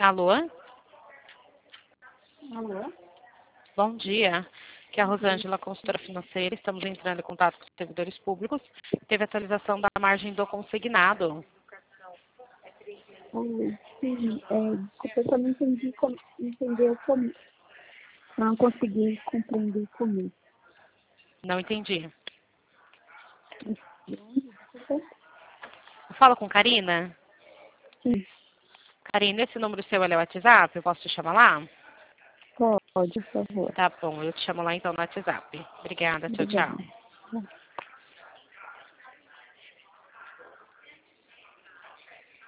Alô? Alô? Bom dia. Aqui é a Rosângela, consultora financeira. Estamos entrando em contato com os servidores públicos. Teve atualização da margem do consignado. Oi, sim, desculpa, eu só não entendi entender o começo. Eu não consegui compreender o começo. Não entendi. Desculpa. Fala com Karina. Sim, Karina, esse número seu é o WhatsApp? Eu posso te chamar lá? pode, por favor. Tá bom, eu te chamo lá então no WhatsApp. Obrigada, tchau, tchau. Obrigada.